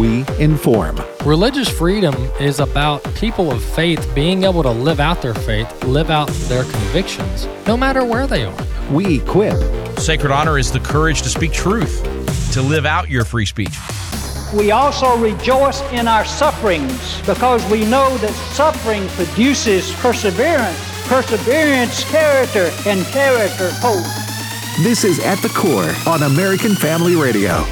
we inform. Religious freedom is about people of faith being able to live out their faith, live out their convictions, no matter where they are. We equip. Sacred honor is the courage to speak truth, to live out your free speech. We also rejoice in our sufferings because we know that suffering produces perseverance, perseverance, character, and character, hope. This is At the Core on American Family Radio.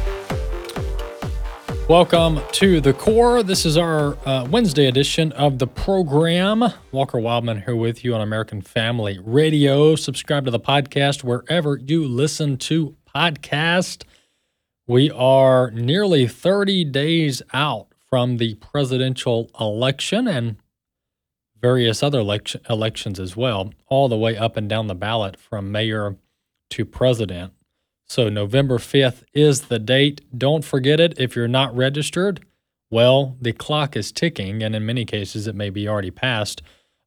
Welcome to The Core. This is our Wednesday edition of the program. Walker Wildman here with you on American Family Radio. Subscribe to the podcast wherever you listen to podcasts. We are nearly 30 days out from the presidential election and various other elections as well, all the way up and down the ballot from mayor to president. So November 5th is the date. Don't forget it. If you're not registered, well, the clock is ticking, and in many cases it may be already passed.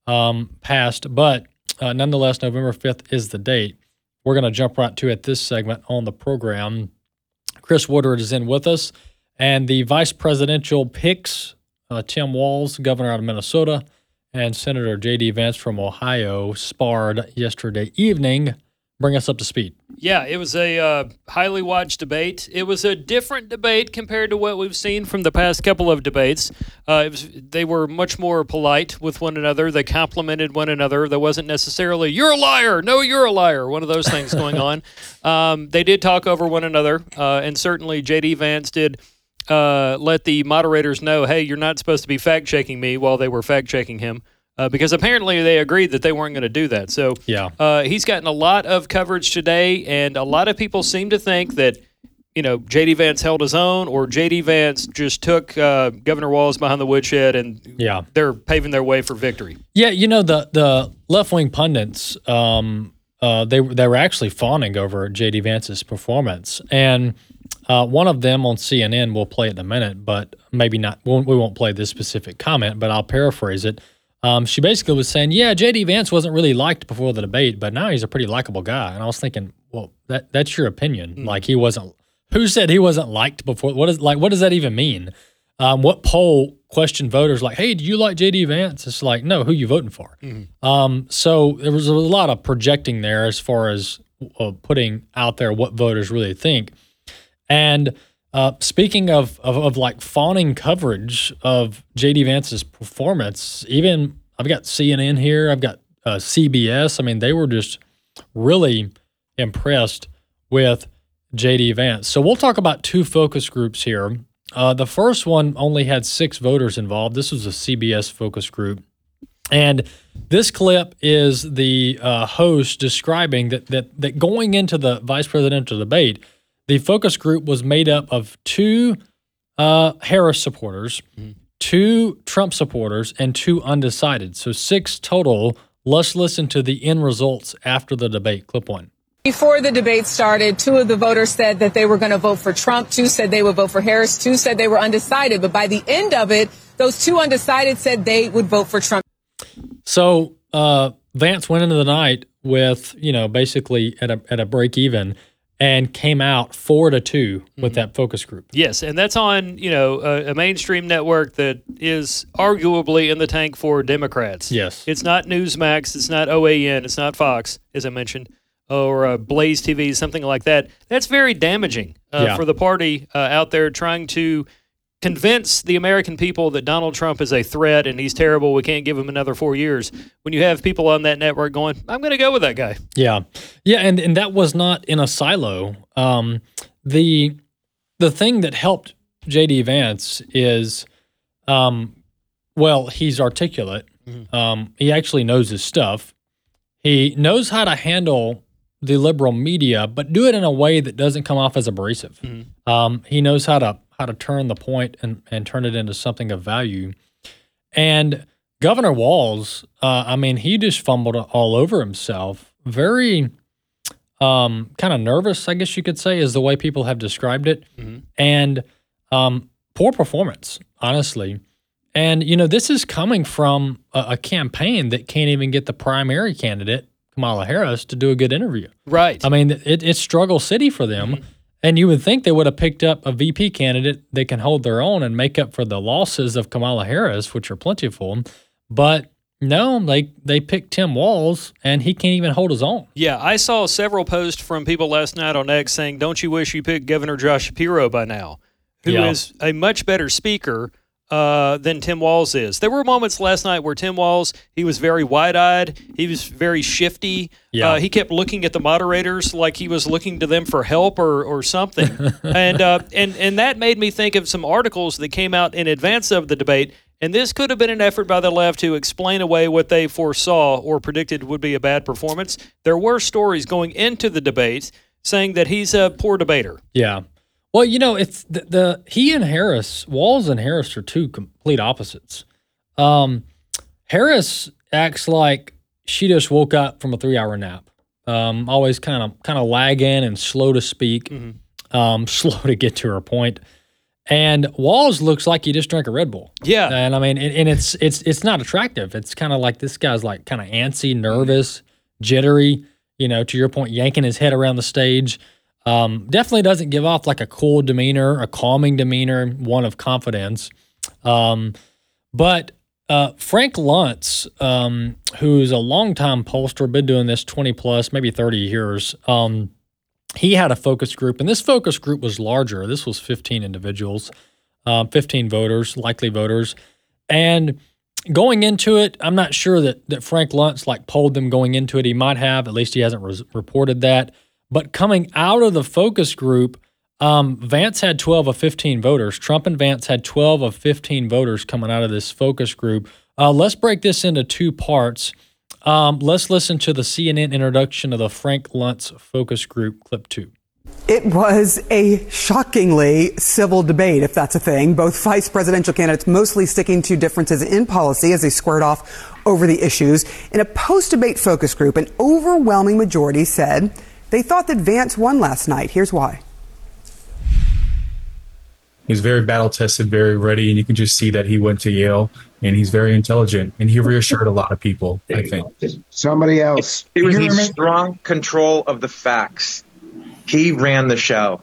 But nonetheless, November 5th is the date. We're going to jump right to it this segment on the program. Chris Woodard is in with us, and the vice presidential picks, Tim Walz, governor out of Minnesota, and Senator J.D. Vance from Ohio, sparred yesterday evening. Bring us up to speed. Yeah, it was a highly watched debate. It was a different debate compared to what we've seen from the past couple of debates. They were much more polite with one another. They complimented one another. There wasn't necessarily, you're a liar, no, you're a liar, one of those things going on. They did talk over one another, and certainly J.D. Vance did let the moderators know, hey, you're not supposed to be fact-checking me while they were fact-checking him. Because apparently they agreed that they weren't going to do that. So he's gotten a lot of coverage today, and a lot of people seem to think that, J.D. Vance held his own, or J.D. Vance just took Governor Walz behind the woodshed, and they're paving their way for victory. Yeah, the left-wing pundits, they were actually fawning over J.D. Vance's performance. And one of them on CNN, we'll play it in a minute, but maybe not. We won't play this specific comment, but I'll paraphrase it. She basically was saying, J.D. Vance wasn't really liked before the debate, but now he's a pretty likable guy. And I was thinking, well, that's your opinion. Mm. Like, he wasn't. Who said he wasn't liked before? What does that even mean? What poll questioned voters like, hey, do you like J.D. Vance? It's like, no, who you voting for? Mm-hmm. So there was a lot of projecting there as far as putting out there what voters really think. And speaking of like fawning coverage of J.D. Vance's performance, even I've got CNN here, I've got CBS. I mean, they were just really impressed with J.D. Vance. So we'll talk about two focus groups here. The first one only had 6 voters involved. This was a CBS focus group. And this clip is the host describing that going into the vice presidential debate, the focus group was made up of 2 Harris supporters, 2 Trump supporters, and 2 undecided. So 6 total. Let's listen to the end results after the debate. Clip 1. Before the debate started, 2 of the voters said that they were going to vote for Trump. 2 said they would vote for Harris. 2 said they were undecided. But by the end of it, those 2 undecided said they would vote for Trump. So Vance went into the night with, basically at a break even, and came out 4-2 with that focus group. Yes, and that's on, a mainstream network that is arguably in the tank for Democrats. Yes. It's not Newsmax, it's not OAN, it's not Fox, as I mentioned, or Blaze TV, something like that. That's very damaging for the party out there trying to convince the American people that Donald Trump is a threat and he's terrible, we can't give him another 4 years, when you have people on that network going, I'm going to go with that guy. Yeah, and that was not in a silo. The thing that helped J.D. Vance is, he's articulate. Mm-hmm. He actually knows his stuff. He knows how to handle the liberal media, but do it in a way that doesn't come off as abrasive. Mm-hmm. He knows how to turn the point and turn it into something of value. And Governor Walz, he just fumbled all over himself. Very kind of nervous, I guess you could say, is the way people have described it. Mm-hmm. And poor performance, honestly. And, this is coming from a campaign that can't even get the primary candidate, Kamala Harris, to do a good interview. Right. I mean, it's struggle city for them. Mm-hmm. And you would think they would have picked up a VP candidate that can hold their own and make up for the losses of Kamala Harris, which are plentiful. But no, they picked Tim Walz, and he can't even hold his own. Yeah, I saw several posts from people last night on X saying, don't you wish you picked Governor Josh Shapiro by now, who is a much better speaker than Tim Walz is. There were moments last night where Tim Walz, he was very wide-eyed. He was very shifty. Yeah. He kept looking at the moderators like he was looking to them for help or something. and that made me think of some articles that came out in advance of the debate. And this could have been an effort by the left to explain away what they foresaw or predicted would be a bad performance. There were stories going into the debate saying that he's a poor debater. Yeah. Well, it's he and Harris, Walz and Harris are two complete opposites. Harris acts like she just woke up from a 3-hour nap. Always kind of lagging and slow to speak, slow to get to her point. And Walz looks like he just drank a Red Bull. Yeah. And I mean, and it's not attractive. It's kind of like this guy's like kind of antsy, nervous, jittery, to your point, yanking his head around the stage. Definitely doesn't give off like a cool demeanor, a calming demeanor, one of confidence. But Frank Luntz, who's a longtime pollster, been doing this 20 plus, maybe 30 years, he had a focus group, and this focus group was larger. This was 15 individuals, 15 voters, likely voters. And going into it, I'm not sure that Frank Luntz polled them going into it. He might have, at least he hasn't reported that. But coming out of the focus group, Vance had 12 of 15 voters. Trump and Vance had 12 of 15 voters coming out of this focus group. Let's break this into two parts. Let's listen to the CNN introduction of the Frank Luntz focus group, clip 2. It was a shockingly civil debate, if that's a thing. Both vice presidential candidates mostly sticking to differences in policy as they squared off over the issues. In a post-debate focus group, an overwhelming majority said they thought that Vance won last night. Here's why. He's very battle-tested, very ready, and you can just see that he went to Yale, and he's very intelligent, and he reassured a lot of people, I think. Somebody else. It was a strong control of the facts. He ran the show.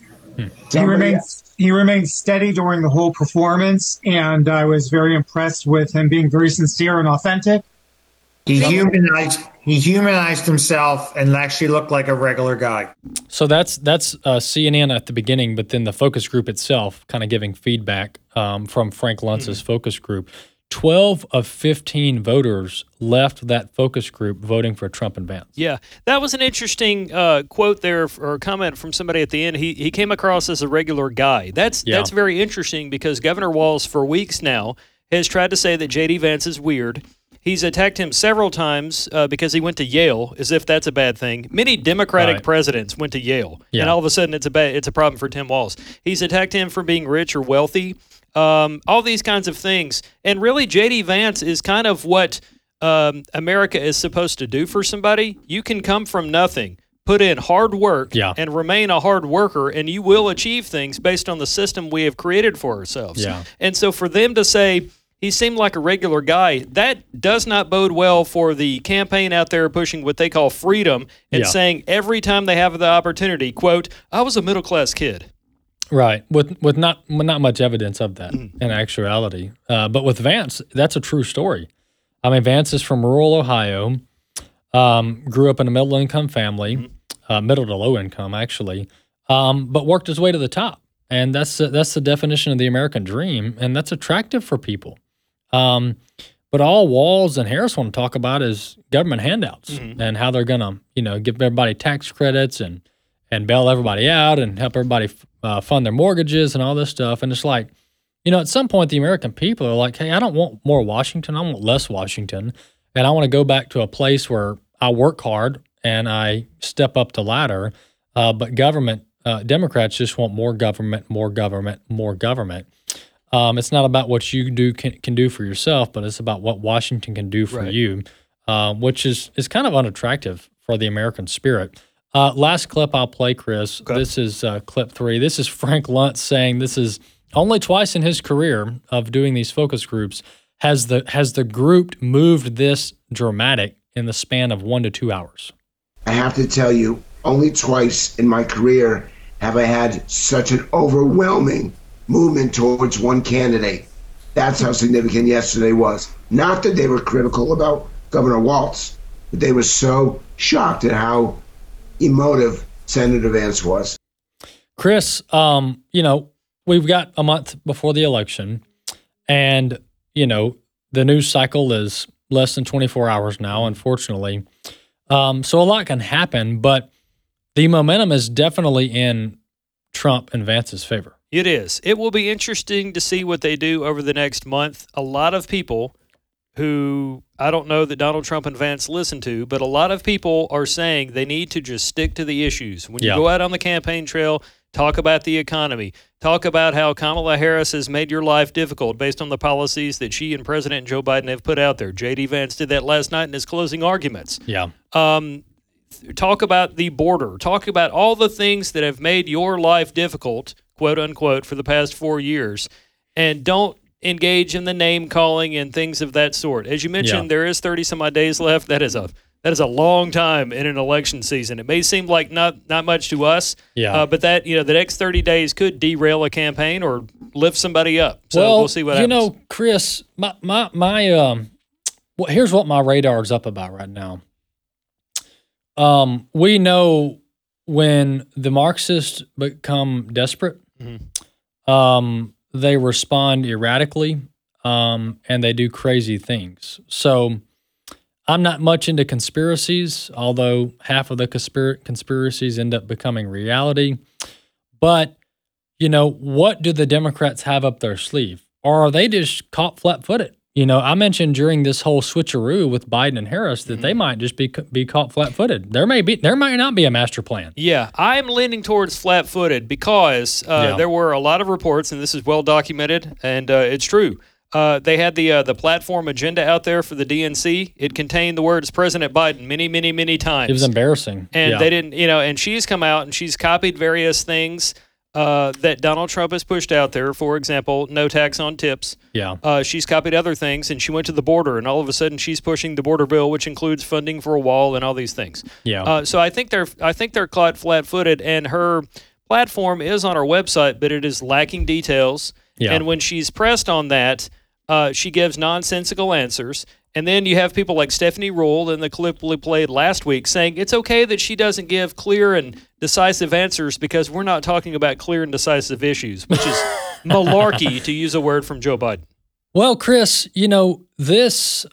He remained steady during the whole performance, and I was very impressed with him being very sincere and authentic. He humanized himself and actually looked like a regular guy. So that's CNN at the beginning, but then the focus group itself kind of giving feedback from Frank Luntz's focus group. 12 of 15 voters left that focus group voting for Trump and Vance. Yeah, that was an interesting quote there, or comment from somebody at the end. He came across as a regular guy. That's very interesting because Governor Walz for weeks now has tried to say that J.D. Vance is weird. He's attacked him several times because he went to Yale, as if that's a bad thing. Many Democratic presidents went to Yale, and all of a sudden it's a problem for Tim Walz. He's attacked him for being rich or wealthy, all these kinds of things. And really, J.D. Vance is kind of what America is supposed to do for somebody. You can come from nothing, put in hard work, and remain a hard worker, and you will achieve things based on the system we have created for ourselves. Yeah. And so for them to say, he seemed like a regular guy, that does not bode well for the campaign out there pushing what they call freedom and saying every time they have the opportunity, quote, I was a middle-class kid. Right, with not much evidence of that in actuality. But with Vance, that's a true story. I mean, Vance is from rural Ohio, grew up in a middle-income family, middle to low income, actually, but worked his way to the top. And that's the definition of the American dream, and that's attractive for people. But all Walz and Harris want to talk about is government handouts and how they're going to, give everybody tax credits and bail everybody out and help everybody fund their mortgages and all this stuff. And it's like, at some point the American people are like, hey, I don't want more Washington. I want less Washington. And I want to go back to a place where I work hard and I step up the ladder. But government, Democrats just want more government, more government, more government. It's not about what you can do for yourself, but it's about what Washington can do for you, which is kind of unattractive for the American spirit. Last clip I'll play, Chris. Okay. This is clip 3. This is Frank Luntz saying this is only twice in his career of doing these focus groups has the group moved this dramatic in the span of 1 to 2 hours. I have to tell you, only twice in my career have I had such an overwhelming movement towards one candidate. That's how significant yesterday was. Not that they were critical about Governor Walz, but they were so shocked at how emotive Senator Vance was. Chris, we've got a month before the election, and, the news cycle is less than 24 hours now, unfortunately. So a lot can happen, but the momentum is definitely in Trump and Vance's favor. It is. It will be interesting to see what they do over the next month. A lot of people who I don't know that Donald Trump and Vance listen to, but a lot of people are saying they need to just stick to the issues. When you go out on the campaign trail, talk about the economy, talk about how Kamala Harris has made your life difficult based on the policies that she and President Joe Biden have put out there. J.D. Vance did that last night in his closing arguments. Yeah. Talk about the border. Talk about all the things that have made your life difficult, quote unquote, for the past 4 years, and don't engage in the name calling and things of that sort. As you mentioned, there is 30 some odd days left. That is a long time in an election season. It may seem like not much to us, but that the next 30 days could derail a campaign or lift somebody up. So we'll see what happens. Chris, here's what my radar is up about right now. We know when the Marxists become desperate, they respond erratically, and they do crazy things. So I'm not much into conspiracies, although half of the conspiracies end up becoming reality. But, what do the Democrats have up their sleeve? Or are they just caught flat-footed? I mentioned during this whole switcheroo with Biden and Harris that they might just be caught flat-footed. There might not be a master plan. Yeah, I'm leaning towards flat-footed because there were a lot of reports, and this is well documented, and it's true. They had the platform agenda out there for the DNC. It contained the words President Biden many, many, many times. It was embarrassing. And they didn't, and she's come out and she's copied various things that Donald Trump has pushed out there. For example, no tax on tips. Yeah. She's copied other things, and she went to the border, and all of a sudden she's pushing the border bill, which includes funding for a wall and all these things. Yeah. So I think they're caught flat-footed, and her platform is on her website, but it is lacking details. Yeah. And when she's pressed on that, she gives nonsensical answers. And then you have people like Stephanie Ruhle in the clip we played last week saying it's okay that she doesn't give clear and decisive answers because we're not talking about clear and decisive issues, which is malarkey, to use a word from Joe Biden. Well, Chris, this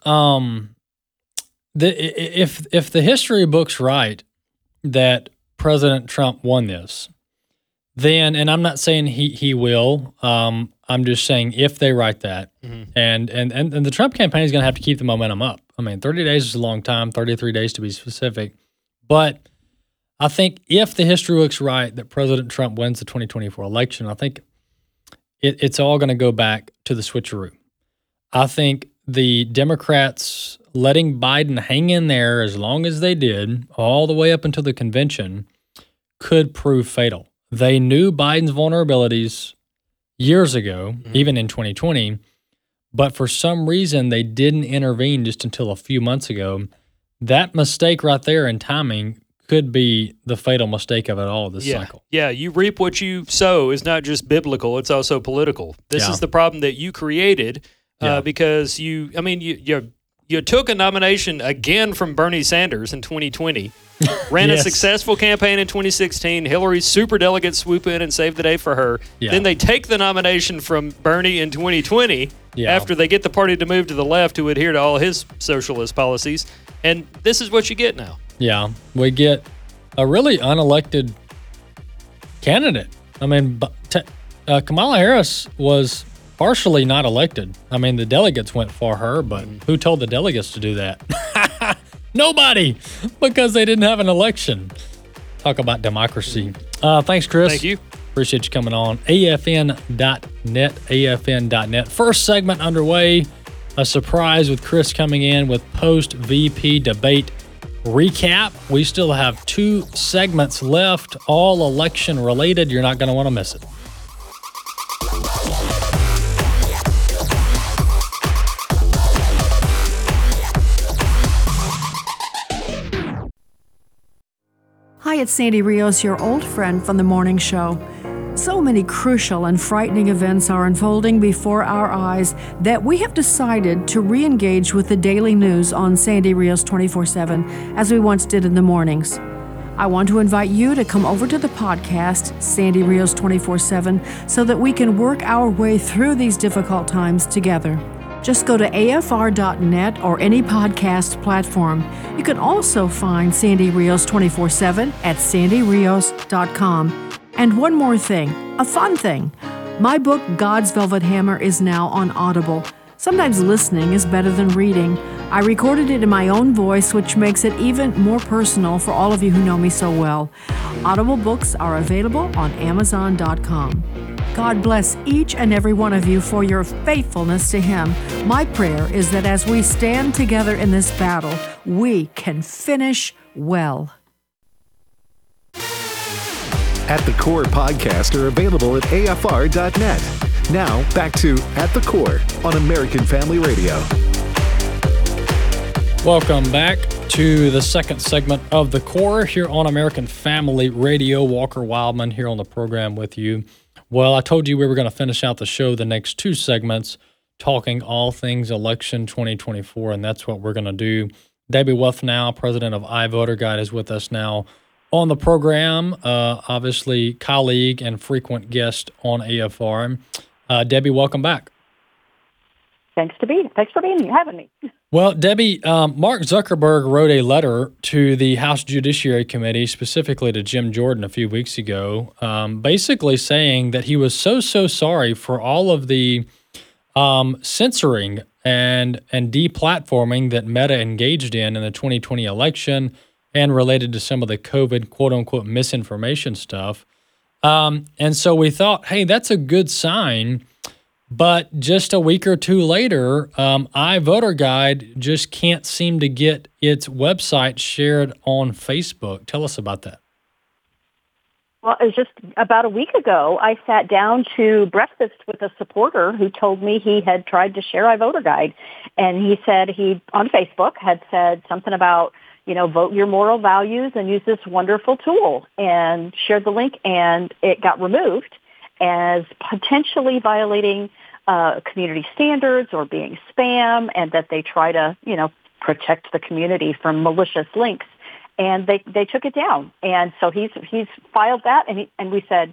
if the history book's right that President Trump won this, then, and I'm not saying he will, I'm just saying if they write that, and the Trump campaign is going to have to keep the momentum up. I mean, 30 days is a long time, 33 days to be specific. But I think if the history looks right that President Trump wins the 2024 election, I think it's all going to go back to the switcheroo. I think the Democrats letting Biden hang in there as long as they did, all the way up until the convention, could prove fatal. They knew Biden's vulnerabilities years ago, even in 2020, but for some reason they didn't intervene just until a few months ago. That mistake right there in timing could be the fatal mistake of it all this cycle. Yeah, you reap what you sow is not just biblical, it's also political. This is the problem that you created because you took a nomination again from Bernie Sanders in 2020, ran a successful campaign in 2016. Hillary's superdelegates swoop in and save the day for her. Yeah. Then they take the nomination from Bernie in 2020 after they get the party to move to the left to adhere to all his socialist policies. And this is what you get now. Yeah, we get a really unelected candidate. I mean, Kamala Harris was partially not elected. I mean, the delegates went for her, but who told the delegates to do that? Nobody, because they didn't have an election. Talk about democracy. Thanks, Chris. Thank you. Appreciate you coming on. AFN.net. First segment underway. A surprise with Chris coming in with post-VP debate recap. We still have 2 segments left, all election related. You're not going to want to miss it. Hi, Hi, it's Sandy Rios, your old friend from the morning show. So many crucial and frightening events are unfolding before our eyes that we have decided to re-engage with the daily news on Sandy Rios 24/7 as we once did in the mornings. I want to invite you to come over to the podcast, Sandy Rios 24/7, so that we can work our way through these difficult times together. Just go to afr.net or any podcast platform. You can also find Sandy Rios 24/7 at sandyrios.com. And one more thing, a fun thing. My book, God's Velvet Hammer, is now on Audible. Sometimes listening is better than reading. I recorded it in my own voice, which makes it even more personal for all of you who know me so well. Audible books are available on Amazon.com. God bless each and every one of you for your faithfulness to Him. My prayer is that as we stand together in this battle, we can finish well. At the Core podcasts are available at afr.net. Now, back to At the Core on American Family Radio. Welcome back to the second segment of The Core here on American Family Radio. Walker Wildman here on the program with you. Well, I told you we were going to finish out the show, the next two segments, talking all things election 2024, and that's what we're going to do. Debbie Wolfnow, president of iVoterGuide, is with us now on the program, obviously colleague and frequent guest on AFR. Debbie, welcome back. Thanks for having me. Well, Debbie, Mark Zuckerberg wrote a letter to the House Judiciary Committee, specifically to Jim Jordan a few weeks ago, basically saying that he was so sorry for all of the censoring and deplatforming that Meta engaged in the 2020 election and related to some of the COVID, quote-unquote, misinformation stuff. And so we thought, hey, that's a good sign. But just a week or two later, iVoterGuide just can't seem to get its website shared on Facebook. Tell us about that. Well, it was just about a week ago, I sat down to breakfast with a supporter who told me he had tried to share iVoterGuide. And he said he, on Facebook, had said something about, vote your moral values and use this wonderful tool, and shared the link, and it got removed as potentially violating community standards or being spam, and that they try to, protect the community from malicious links. And they took it down. And so he's filed that, and we said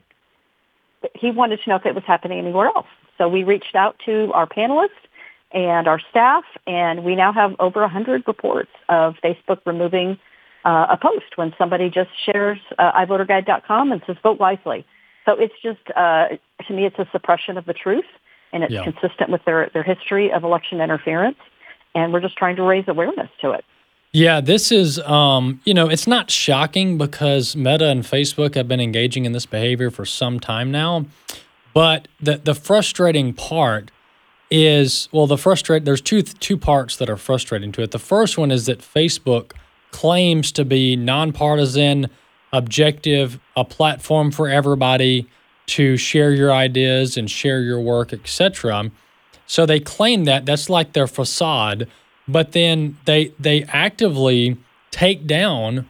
he wanted to know if it was happening anywhere else. So we reached out to our panelists and our staff, and we now have over 100 reports of Facebook removing a post when somebody just shares iVoterGuide.com and says vote wisely. So it's just, to me, it's a suppression of the truth, and it's consistent with their history of election interference, and we're just trying to raise awareness to it. Yeah, this is, it's not shocking because Meta and Facebook have been engaging in this behavior for some time now, but the frustrating part is, there's two parts that are frustrating to it. The first one is that Facebook claims to be nonpartisan, objective, a platform for everybody to share your ideas and share your work, etc. So they claim that's like their facade, but then they actively take down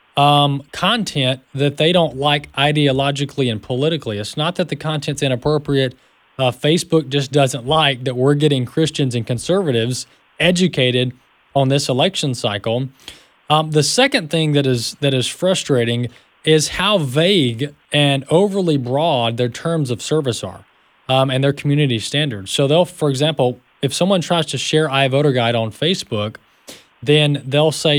content that they don't like ideologically and politically. It's not that the content's inappropriate. Facebook just doesn't like that we're getting Christians and conservatives educated on this election cycle. The second thing that is frustrating is how vague and overly broad their terms of service are, and their community standards. So for example, if someone tries to share iVoterGuide on Facebook, then they'll say,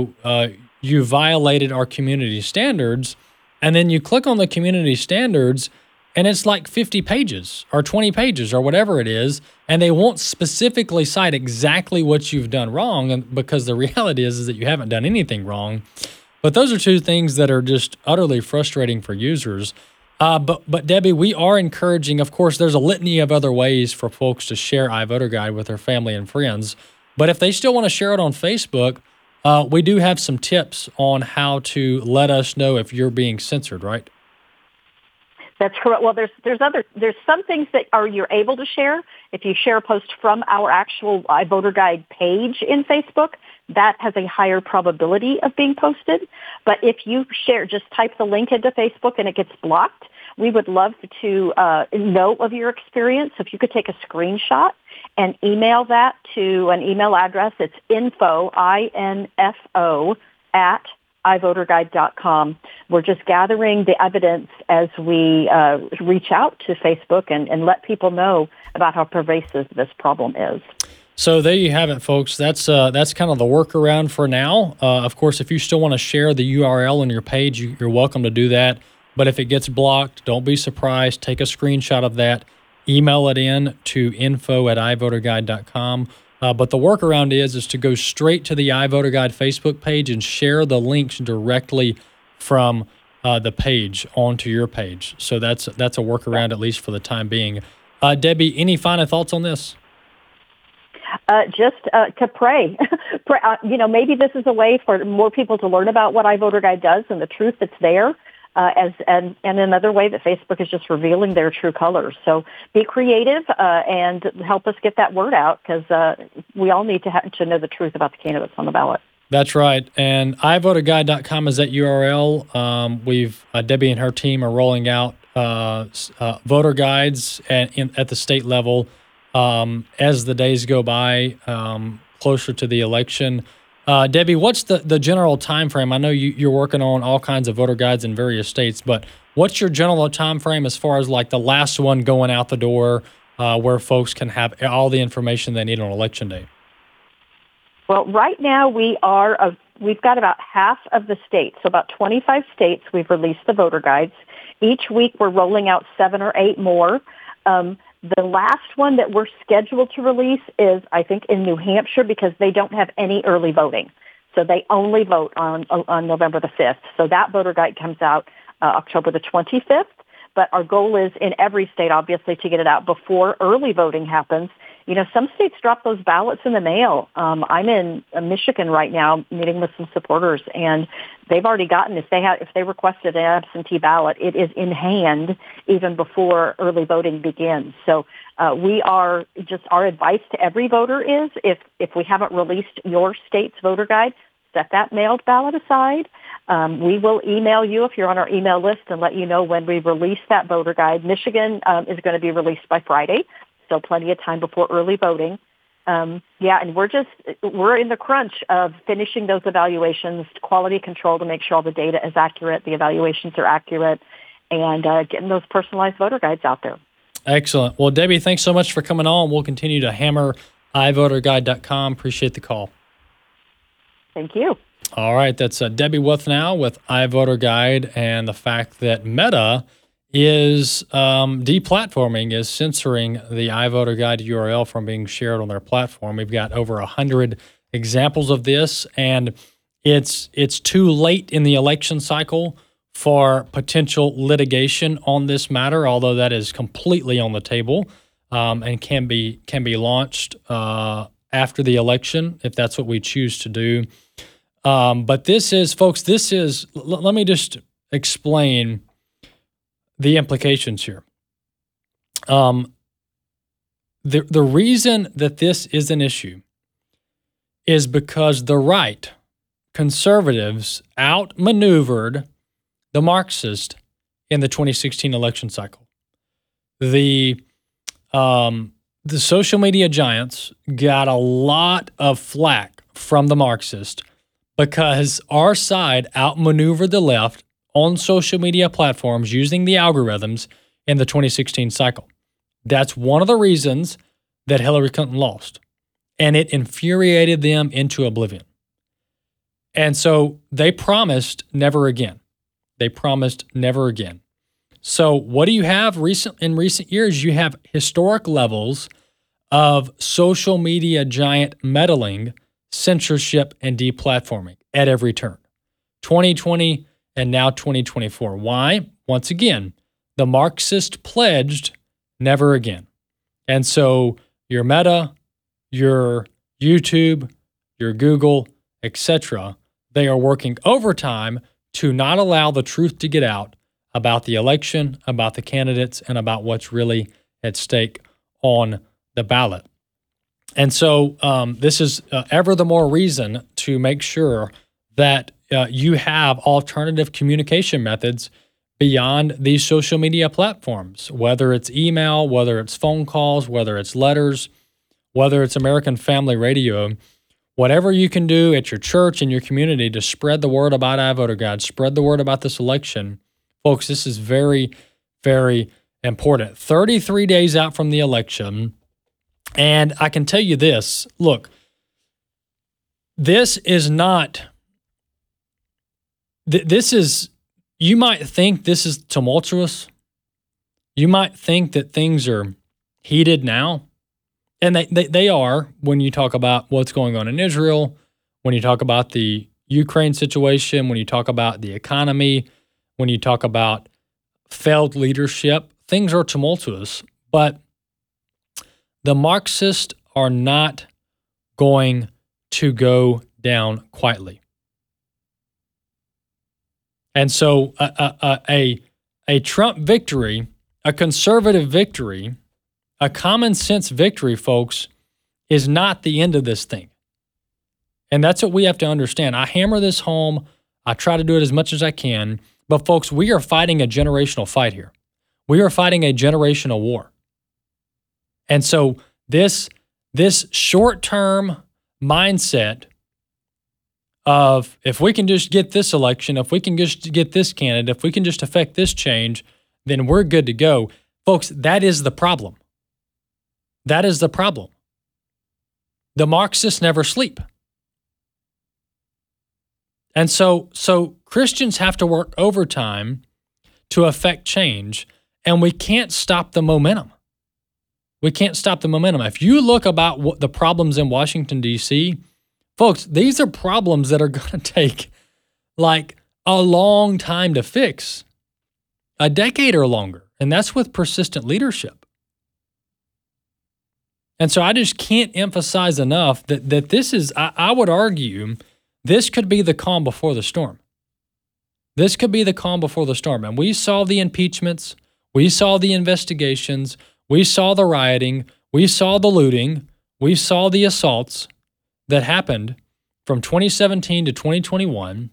you violated our community standards, and then you click on the community standards, and it's like 50 pages or 20 pages or whatever it is, and they won't specifically cite exactly what you've done wrong, and because the reality is that you haven't done anything wrong. But those are two things that are just utterly frustrating for users. But Debbie, we are encouraging, of course, there's a litany of other ways for folks to share iVoterGuide with their family and friends. But if they still want to share it on Facebook, we do have some tips on how to let us know if you're being censored, right? That's correct. Well, there's some things that you're able to share if you share a post from our actual iVoterGuide page in Facebook. that has a higher probability of being posted. But if you share, just type the link into Facebook and it gets blocked, we would love to know of your experience. So if you could take a screenshot and email that to an email address, it's info, I-N-F-O, at iVoterGuide.com. We're just gathering the evidence as we reach out to Facebook and let people know about how pervasive this problem is. So there you have it, folks. That's kind of the workaround for now. Of course, if you still want to share the URL on your page, you're welcome to do that. But if it gets blocked, don't be surprised. Take a screenshot of that. Email it in to info@iVoterGuide.com. But the workaround is to go straight to the iVoterGuide Facebook page and share the links directly from the page onto your page. So that's a workaround, at least for the time being. Debbie, any final thoughts on this? Just to pray. Maybe this is a way for more people to learn about what iVoterGuide does and the truth that's there. And another way that Facebook is just revealing their true colors. So be creative and help us get that word out, because we all need to know the truth about the candidates on the ballot. That's right. And iVoterGuide.com is that URL. Debbie and her team are rolling out voter guides at the state level as the days go by, closer to the election. Debbie, what's the general time frame? I know you're working on all kinds of voter guides in various states, but what's your general time frame as far as like the last one going out the door, where folks can have all the information they need on election day? Well, right now we've got about half of the states, so about 25 states we've released the voter guides. Each week we're rolling out 7 or 8 more. The last one that we're scheduled to release is, I think, in New Hampshire, because they don't have any early voting. So they only vote on November the 5th. So that voter guide comes out October the 25th. But our goal is in every state, obviously, to get it out before early voting happens. You know, some states drop those ballots in the mail. I'm in Michigan right now meeting with some supporters, and they've already gotten, if they requested an absentee ballot, it is in hand even before early voting begins. So our advice to every voter is, if we haven't released your state's voter guide, set that mailed ballot aside. We will email you if you're on our email list and let you know when we release that voter guide. Michigan is going to be released by Friday, so plenty of time before early voting. And we're in the crunch of finishing those evaluations, quality control to make sure all the data is accurate, the evaluations are accurate, and getting those personalized voter guides out there. Excellent. Well, Debbie, thanks so much for coming on. We'll continue to hammer iVoterGuide.com. Appreciate the call. Thank you. All right, that's Debbie Wuthnow with iVoterGuide, and the fact that Meta is deplatforming, is censoring the iVoterGuide URL from being shared on their platform. We've got over 100 examples of this, and it's too late in the election cycle for potential litigation on this matter, although that is completely on the table and can be launched after the election if that's what we choose to do. But this is, let me just explain the implications here. The reason that this is an issue is because the right, conservatives, outmaneuvered the Marxists in the 2016 election cycle. The social media giants got a lot of flack from the Marxists because our side outmaneuvered the left on social media platforms using the algorithms in the 2016 cycle. That's one of the reasons that Hillary Clinton lost, and it infuriated them into oblivion. And so they promised never again. They promised never again. So what do you have in recent years? You have historic levels of social media giant meddling, censorship, and deplatforming at every turn. 2020 and now 2024. Why? Once again, the Marxist pledged never again. And so your Meta, your YouTube, your Google, etc., they are working overtime to not allow the truth to get out about the election, about the candidates, and about what's really at stake on the ballot. And so this is ever the more reason to make sure that you have alternative communication methods beyond these social media platforms, whether it's email, whether it's phone calls, whether it's letters, whether it's American Family Radio. Whatever you can do at your church and your community to spread the word about iVoterGuide, spread the word about this election. Folks, this is very, very important. 33 days out from the election, and I can tell you this. Look, this is not, this is, you might think this is tumultuous. You might think that things are heated now. And they are when you talk about what's going on in Israel, when you talk about the Ukraine situation, when you talk about the economy, when you talk about failed leadership, things are tumultuous. But the Marxists are not going to go down quietly. And so a Trump victory, a conservative victory, a common sense victory, folks, is not the end of this thing. And that's what we have to understand. I hammer this home. I try to do it as much as I can. But folks, we are fighting a generational fight here. We are fighting a generational war. And so this short-term mindset of if we can just get this election, if we can just get this candidate, if we can just affect this change, then we're good to go. Folks, that is the problem. That is the problem. The Marxists never sleep. And so Christians have to work overtime to affect change, and we can't stop the momentum. We can't stop the momentum. If you look about what the problems in Washington, D.C., folks, these are problems that are going to take like a long time to fix, a decade or longer, and that's with persistent leadership. And so I just can't emphasize enough that this is, I would argue, this could be the calm before the storm. This could be the calm before the storm. And we saw the impeachments, we saw the investigations, we saw the rioting, we saw the looting, we saw the assaults that happened from 2017 to 2021,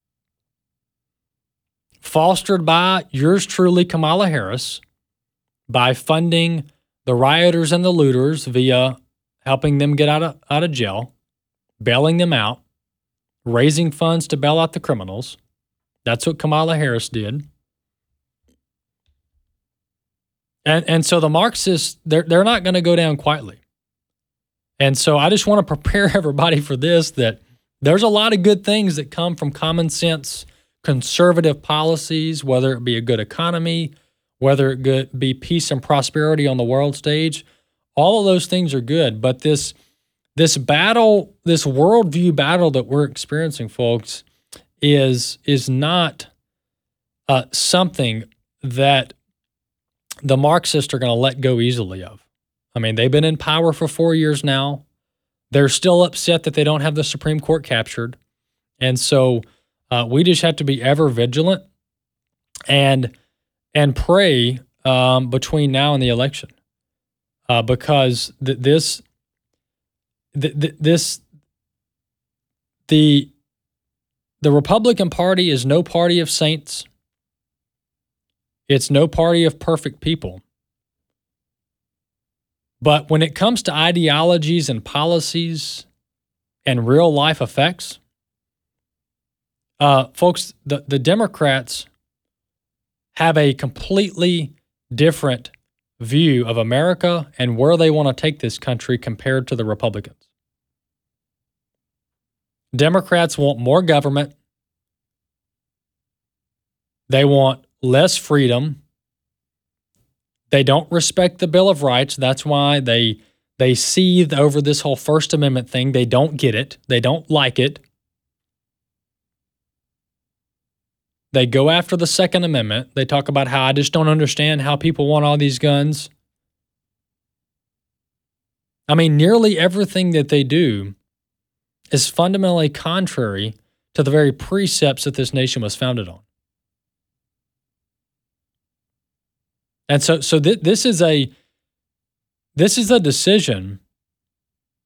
fostered by yours truly, Kamala Harris, by funding the rioters and the looters via helping them get out of jail, bailing them out, raising funds to bail out the criminals. That's what Kamala Harris did. And so the Marxists, they're not going to go down quietly. And so I just want to prepare everybody for this, that there's a lot of good things that come from common sense, conservative policies, whether it be a good economy, whether it be peace and prosperity on the world stage. All of those things are good. But this battle, this worldview battle that we're experiencing, folks, is not something that the Marxists are going to let go easily of. I mean, they've been in power for 4 years now. They're still upset that they don't have the Supreme Court captured. And so we just have to be ever vigilant and pray between now and the election, because the Republican Party is no party of saints. It's no party of perfect people. But when it comes to ideologies and policies and real life effects, folks, the Democrats have a completely different view of America and where they want to take this country compared to the Republicans. Democrats want more government. They want less freedom. They don't respect the Bill of Rights. That's why they seethe over this whole First Amendment thing. They don't get it. They don't like it. They go after the Second Amendment. They talk about how I just don't understand how people want all these guns. I mean, nearly everything that they do is fundamentally contrary to the very precepts that this nation was founded on. And so this is a decision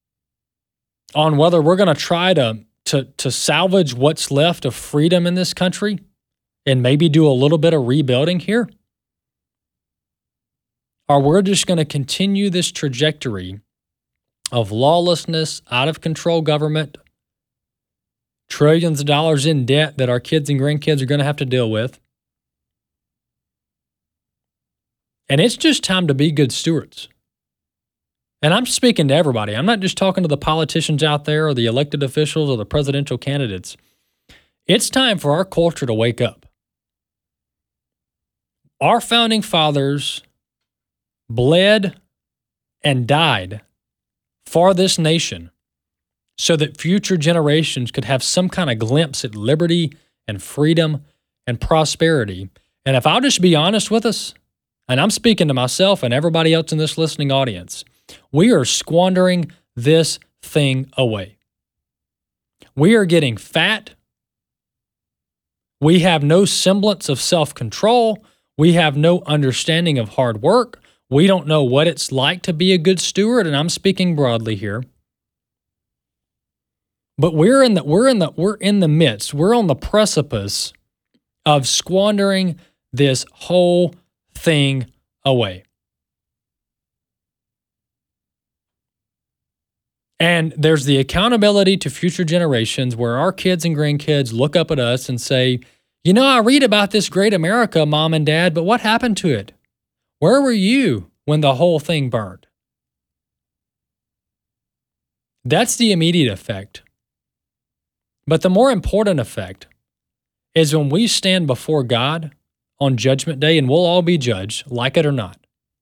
on whether we're going to try to salvage what's left of freedom in this country and maybe do a little bit of rebuilding here? Or we're just going to continue this trajectory of lawlessness, out of control government, trillions of dollars in debt that our kids and grandkids are going to have to deal with. And it's just time to be good stewards. And I'm speaking to everybody. I'm not just talking to the politicians out there or the elected officials or the presidential candidates. It's time for our culture to wake up. Our founding fathers bled and died for this nation so that future generations could have some kind of glimpse at liberty and freedom and prosperity. And if I'll just be honest with us, and I'm speaking to myself and everybody else in this listening audience, we are squandering this thing away. We are getting fat. We have no semblance of self-control. We have no understanding of hard work. We don't know what it's like to be a good steward, and I'm speaking broadly here. But we're in the midst. We're on the precipice of squandering this whole thing away. And there's the accountability to future generations where our kids and grandkids look up at us and say, you know, I read about this great America, Mom and Dad, but what happened to it? Where were you when the whole thing burned? That's the immediate effect. But the more important effect is when we stand before God on Judgment Day, and we'll all be judged, like it or not.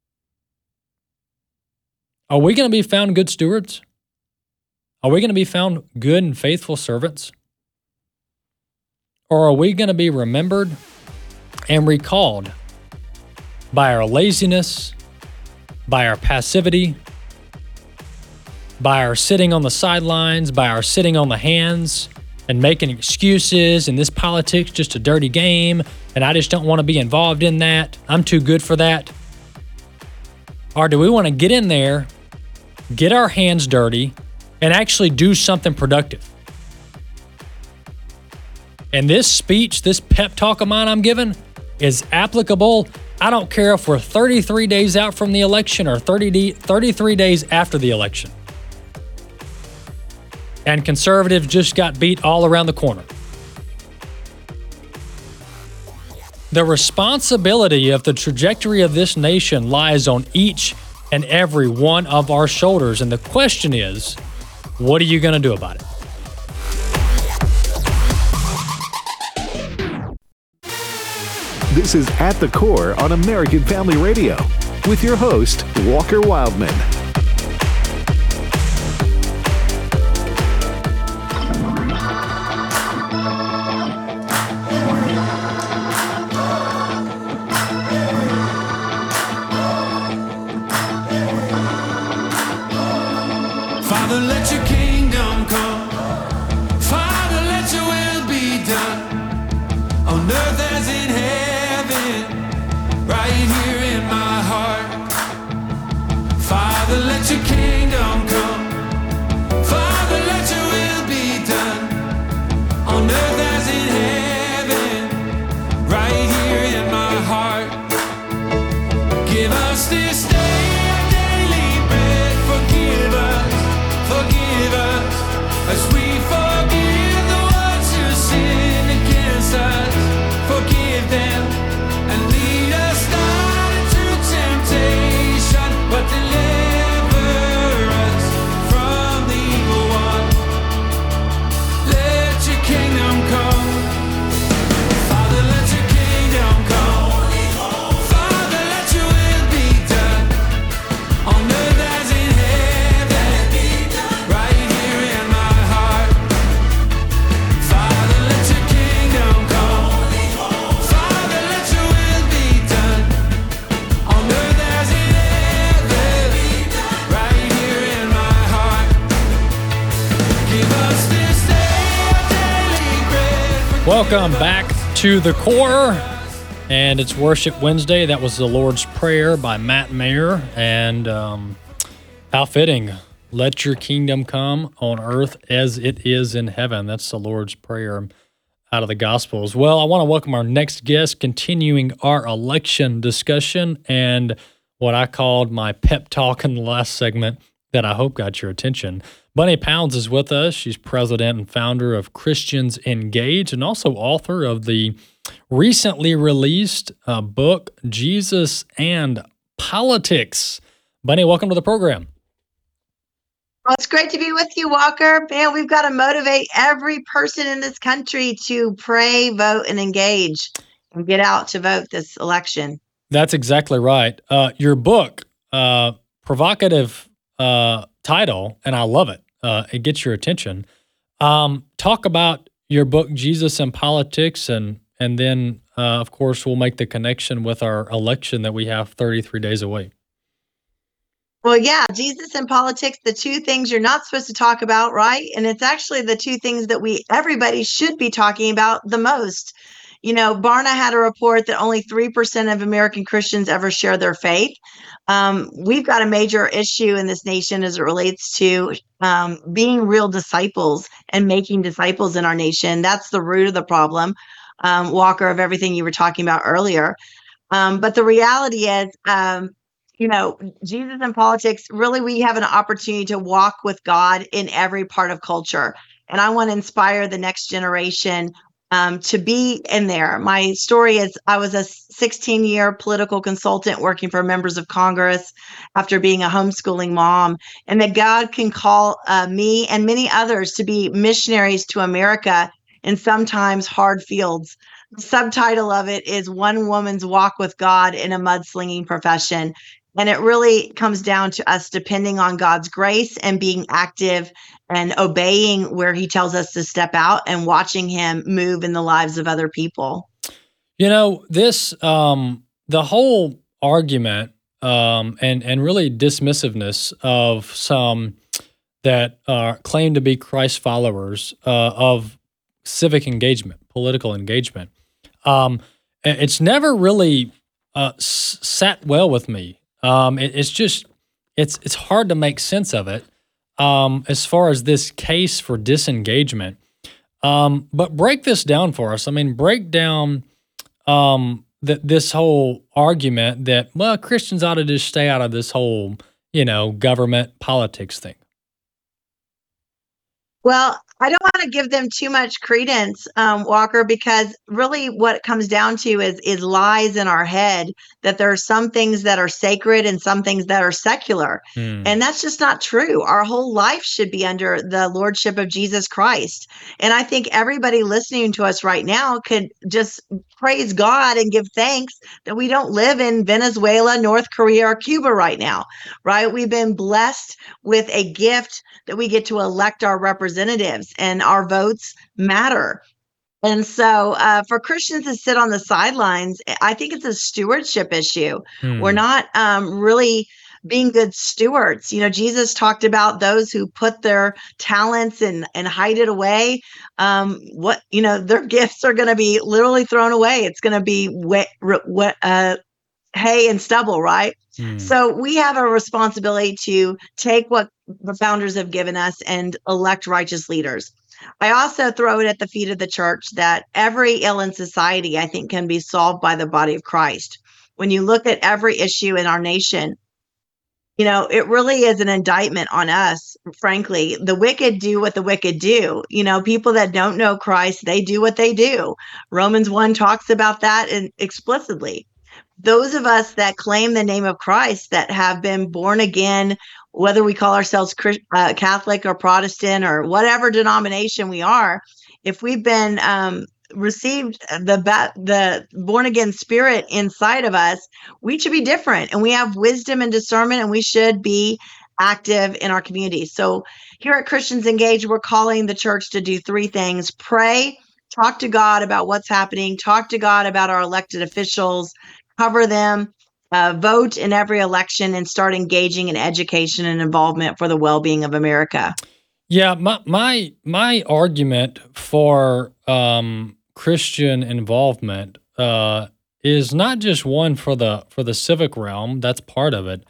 Are we going to be found good stewards? Are we going to be found good and faithful servants? Or are we going to be remembered and recalled by our laziness, by our passivity, by our sitting on the sidelines, by our sitting on the hands and making excuses, and this politics just a dirty game, and I just don't want to be involved in that. I'm too good for that. Or do we want to get in there, get our hands dirty, and actually do something productive? And this speech, this pep talk of mine I'm giving is applicable. I don't care if we're 33 days out from the election or 33 days after the election. And conservatives just got beat all around the corner. The responsibility of the trajectory of this nation lies on each and every one of our shoulders. And the question is, what are you going to do about it? This is At the Core on American Family Radio with your host, Walker Wildman. Father, let your kingdom come. Father, let your will be done on earth as in heaven, right here in my heart. Father, let your kingdom come. Father, let your will be done on earth as in heaven, right here in my heart. Give us this day our daily bread. Forgive us as we forgive the ones who sin against us. Forgive them and lead us not into temptation, but deliver us from the evil one. Let your kingdom come. Father, let your kingdom come. Father, let your will be done on earth as in heaven, right here in my heart. Father, let your kingdom come. Father, let your will be done on earth as in heaven, right here in my heart. Give us this day our daily bread. Welcome back to The Core, and it's Worship Wednesday. That was the Lord's Prayer by Matt Mayer, and how fitting Let your kingdom come on earth as it is in heaven. That's the Lord's Prayer out of the Gospels. Well, I want to welcome our next guest, continuing our election discussion and what I called my pep talk in the last segment that I hope got your attention. Bunny Pounds is with us. She's president and founder of Christians Engage and also author of the recently released book, Jesus and Politics. Bunny, welcome to the program. Well, it's great to be with you, Walker. Man, we've got to motivate every person in this country to pray, vote, and engage and get out to vote this election. That's exactly right. Your book, provocative title, and I love it. It gets your attention. Talk about your book, Jesus and Politics, and then, of course, we'll make the connection with our election that we have 33 days away. Well, yeah, Jesus and politics, the two things you're not supposed to talk about, right? And it's actually the two things that everybody should be talking about the most. You know, Barna had a report that only 3% of American Christians ever share their faith. We've got a major issue in this nation as it relates to being real disciples and making disciples in our nation. That's the root of the problem, Walker, of everything you were talking about earlier. But the reality is, you know, Jesus and politics, really, we have an opportunity to walk with God in every part of culture. And I want to inspire the next generation to be in there. My story is I was a 16-year political consultant working for members of Congress after being a homeschooling mom, and that God can call me and many others to be missionaries to America in sometimes hard fields. The subtitle of it is One Woman's Walk with God in a Mudslinging Profession. And it really comes down to us depending on God's grace and being active and obeying where he tells us to step out and watching him move in the lives of other people. You know, this, the whole argument and really dismissiveness of some that claim to be Christ followers of civic engagement, political engagement, it's never really sat well with me. It's just, it's hard to make sense of it as far as this case for disengagement. But break this down for us. I mean, break down this whole argument that, well, Christians ought to just stay out of this whole, government politics thing. Well, I don't want to give them too much credence, Walker, because really what it comes down to is lies in our head, that there are some things that are sacred and some things that are secular. And that's just not true. Our whole life should be under the lordship of Jesus Christ. And I think everybody listening to us right now could just praise God and give thanks that we don't live in Venezuela, North Korea, or Cuba right now, right? We've been blessed with a gift that we get to elect our representatives, and our votes matter. And so for Christians to sit on the sidelines, I think it's a stewardship issue. We're not really being good stewards. Jesus talked about those who put their talents and hide it away. Their gifts are going to be literally thrown away. It's going to be hay and stubble, right? So we have a responsibility to take what the founders have given us and elect righteous leaders. I also throw it at the feet of the church that every ill in society, I think, can be solved by the body of Christ. When you look at every issue in our nation, it really is an indictment on us, frankly. The wicked do what the wicked do. People that don't know Christ, they do what they do. Romans 1 talks about that explicitly. Those of us that claim the name of Christ, that have been born again, whether we call ourselves Catholic or Protestant or whatever denomination we are, if we've been received the born again spirit inside of us, we should be different, and we have wisdom and discernment, and we should be active in our community. So here at Christians Engage, we're calling the church to do three things: pray, talk to God about what's happening, talk to God about our elected officials, cover them, vote in every election, and start engaging in education and involvement for the well-being of America. Yeah, my argument for Christian involvement is not just one for the civic realm. That's part of it,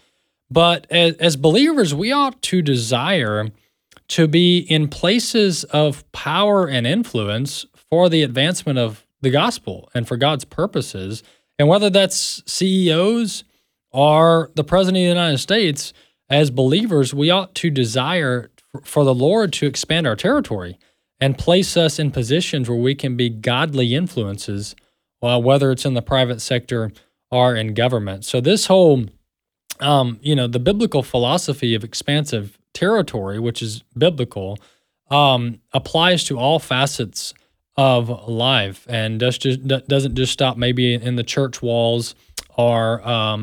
But as believers, we ought to desire to be in places of power and influence for the advancement of the gospel and for God's purposes. And whether that's CEOs or the President of the United States, as believers, we ought to desire for the Lord to expand our territory and place us in positions where we can be godly influences, whether it's in the private sector or in government. So this whole, the biblical philosophy of expansive territory, which is biblical, applies to all facets of life and doesn't just stop maybe in the church walls or,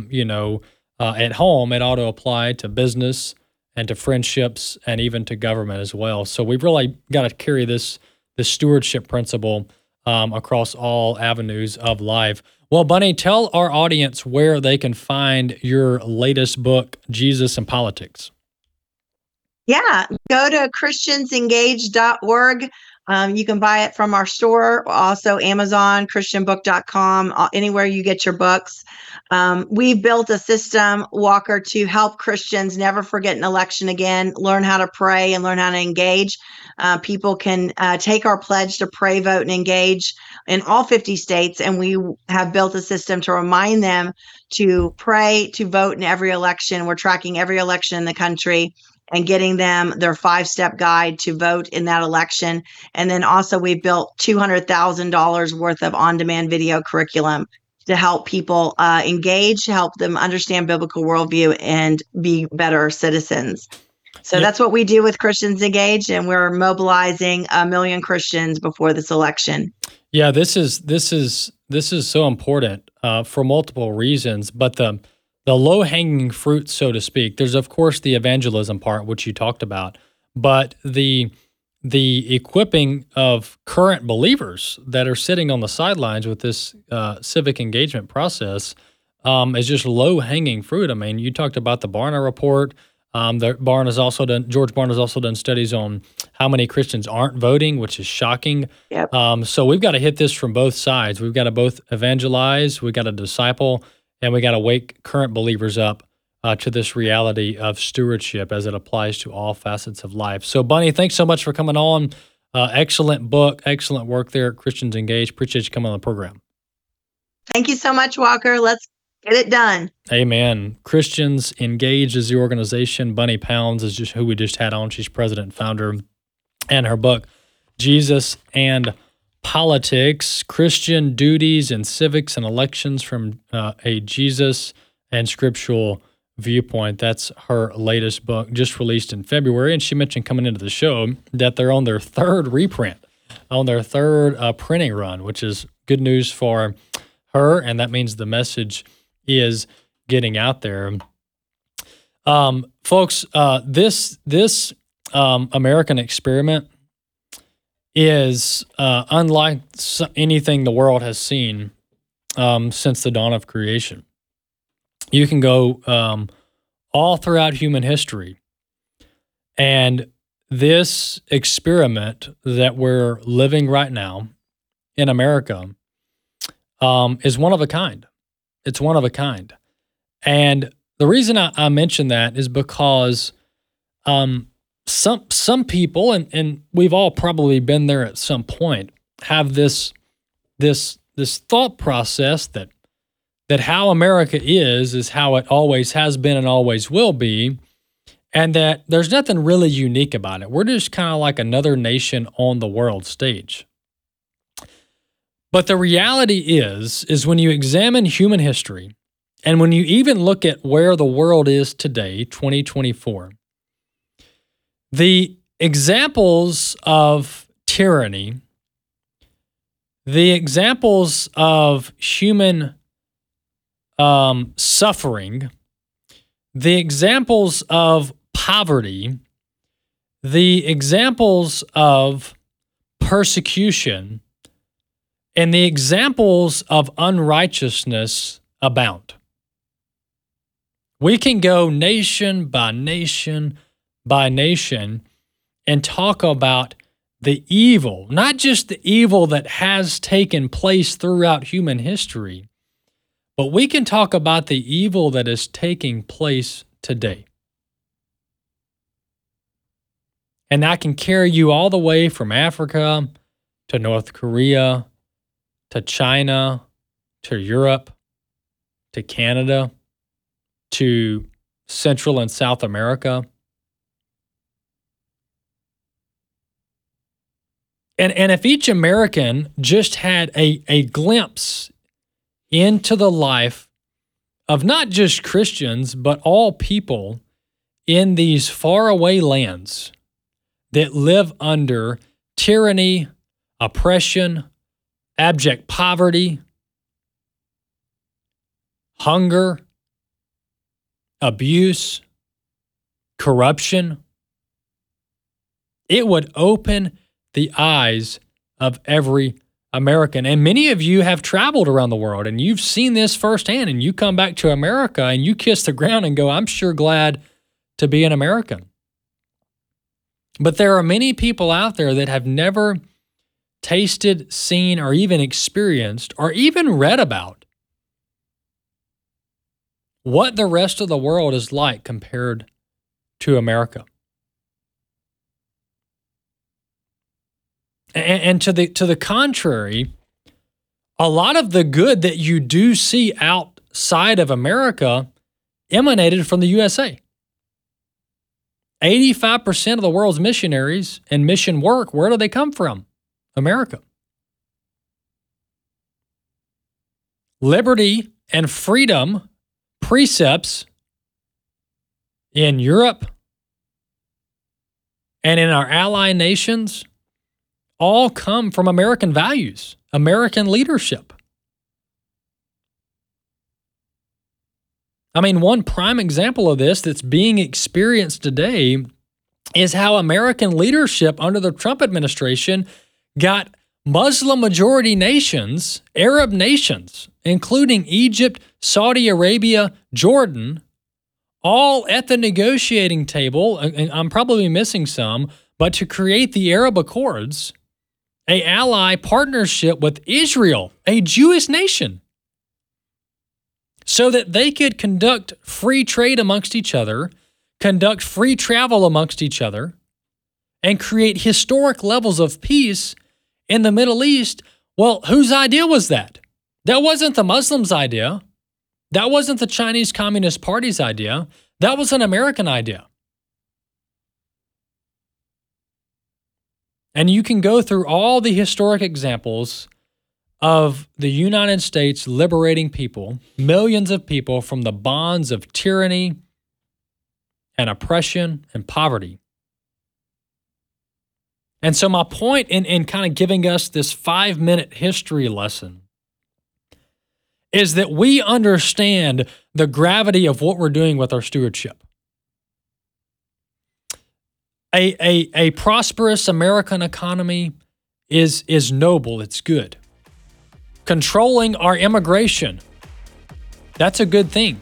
at home. It ought to apply to business and to friendships and even to government as well. So we've really got to carry this stewardship principle across all avenues of life. Well, Bunny, tell our audience where they can find your latest book, Jesus and Politics. Yeah, go to christiansengage.org. You can buy it from our store, also Amazon, christianbook.com, anywhere you get your books. We've built a system, Walker, to help Christians never forget an election again, learn how to pray and learn how to engage. People can take our pledge to pray, vote, and engage in all 50 states, and we have built a system to remind them to pray, to vote in every election. We're tracking every election in the country and getting them their 5-step guide to vote in that election. And then also we built $200,000 worth of on-demand video curriculum to help people engage, help them understand biblical worldview and be better citizens. So that's what we do with Christians Engage, and we're mobilizing 1 million Christians before this election. Yeah, this is so important for multiple reasons, but the low-hanging fruit, so to speak, there's of course the evangelism part, which you talked about, but the equipping of current believers that are sitting on the sidelines with this civic engagement process is just low-hanging fruit. I mean, you talked about the Barna report. George Barna has also done studies on how many Christians aren't voting, which is shocking. Yep. So we've got to hit this from both sides. We've got to both evangelize, we've got to disciple, and we got to wake current believers up to this reality of stewardship as it applies to all facets of life. So, Bunny, thanks so much for coming on. Excellent book, excellent work there at Christians Engage. Appreciate you coming on the program. Thank you so much, Walker. Let's get it done. Amen. Christians Engage is the organization. Bunny Pounds is just who we just had on. She's president and founder. And her book, Jesus and Politics, Christian Duties and Civics and Elections from a Jesus and Scriptural Viewpoint. That's her latest book, just released in February. And she mentioned coming into the show that they're on their third reprint, on their third printing run, which is good news for her. And that means the message is getting out there. Folks, this American experiment is unlike anything the world has seen since the dawn of creation. You can go all throughout human history, and this experiment that we're living right now in America is one of a kind. It's one of a kind. And the reason I mention that is because some people, and we've all probably been there at some point, have this thought process that how America is how it always has been and always will be, and that there's nothing really unique about it. We're just kind of like another nation on the world stage. But the reality is when you examine human history, and when you even look at where the world is today, 2024, the examples of tyranny, the examples of human suffering, the examples of poverty, the examples of persecution, and the examples of unrighteousness abound. We can go nation by nation by nation and talk about the evil, not just the evil that has taken place throughout human history, but we can talk about the evil that is taking place today. And I can carry you all the way from Africa to North Korea, to China, to Europe, to Canada, to Central and South America. And if each American just had a glimpse into the life of not just Christians, but all people in these faraway lands that live under tyranny, oppression, abject poverty, hunger, abuse, corruption, it would open the eyes of every American. And many of you have traveled around the world and you've seen this firsthand, and you come back to America and you kiss the ground and go, I'm sure glad to be an American. But there are many people out there that have never tasted, seen, or even experienced, or even read about what the rest of the world is like compared to America. And to the contrary, a lot of the good that you do see outside of America emanated from the USA. 85% of the world's missionaries and mission work, where do they come from? America. Liberty and freedom precepts in Europe and in our ally nations all come from American values, American leadership. I mean, one prime example of this that's being experienced today is how American leadership under the Trump administration got Muslim-majority nations, Arab nations, including Egypt, Saudi Arabia, Jordan, all at the negotiating table, and I'm probably missing some, but to create the Arab Accords, an ally partnership with Israel, a Jewish nation, so that they could conduct free trade amongst each other, conduct free travel amongst each other, and create historic levels of peace in the Middle East. Well, whose idea was that? That wasn't the Muslims' idea. That wasn't the Chinese Communist Party's idea. That was an American idea. And you can go through all the historic examples of the United States liberating people, millions of people, from the bonds of tyranny and oppression and poverty. And so my point in kind of giving us this 5-minute history lesson is that we understand the gravity of what we're doing with our stewardship. A prosperous American economy is noble, it's good. Controlling our immigration, that's a good thing.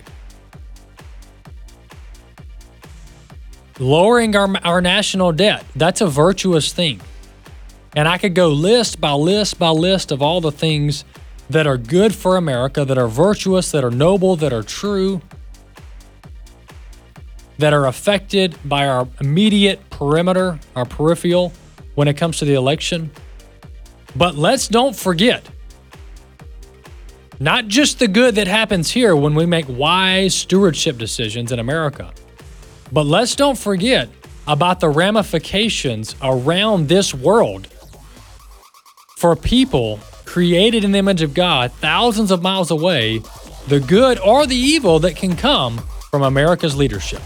Lowering our national debt, that's a virtuous thing. And I could go list by list by list of all the things that are good for America, that are virtuous, that are noble, that are true, that are affected by our immediate perimeter, our peripheral, when it comes to the election. But let's don't forget, not just the good that happens here when we make wise stewardship decisions in America, but let's don't forget about the ramifications around this world for people created in the image of God thousands of miles away, the good or the evil that can come from America's leadership.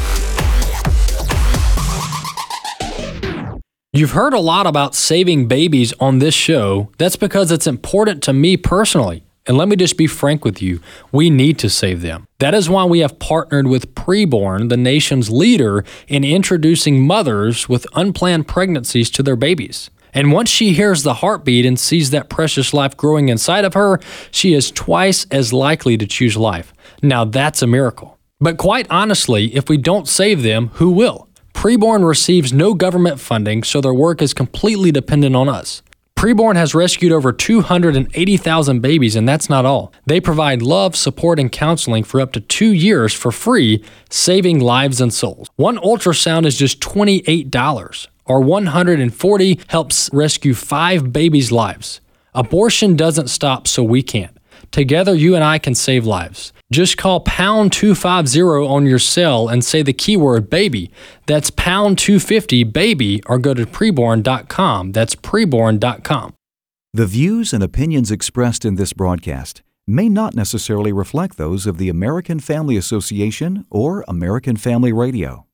You've heard a lot about saving babies on this show. That's because it's important to me personally. And let me just be frank with you, we need to save them. That is why we have partnered with Preborn, the nation's leader in introducing mothers with unplanned pregnancies to their babies. And once she hears the heartbeat and sees that precious life growing inside of her, she is twice as likely to choose life. Now that's a miracle. But quite honestly, if we don't save them, who will? Preborn receives no government funding, so their work is completely dependent on us. Preborn has rescued over 280,000 babies, and that's not all. They provide love, support, and counseling for up to 2 years for free, saving lives and souls. One ultrasound is just $28, or $140 helps rescue 5 babies' lives. Abortion doesn't stop, so we can't. Together, you and I can save lives. Just call pound 250 on your cell and say the keyword baby. That's pound 250 baby, or go to preborn.com. That's preborn.com. The views and opinions expressed in this broadcast may not necessarily reflect those of the American Family Association or American Family Radio.